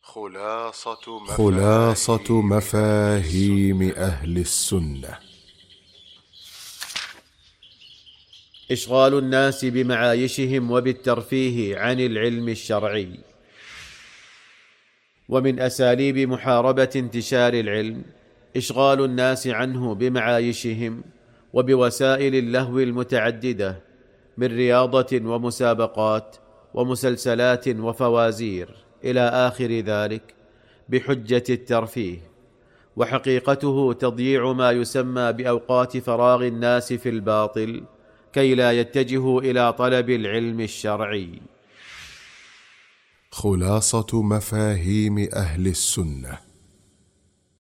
خلاصة مفاهيم أهل السنة. إشغال الناس بمعايشهم وبالترفيه عن العلم الشرعي. ومن أساليب محاربة انتشار العلم إشغال الناس عنه بمعايشهم وبوسائل اللهو المتعددة من رياضة ومسابقات ومسلسلات وفوازير إلى آخر ذلك بحجة الترفيه، وحقيقته تضييع ما يسمى بأوقات فراغ الناس في الباطل كي لا يتجهوا إلى طلب العلم الشرعي. خلاصة مفاهيم أهل السنة.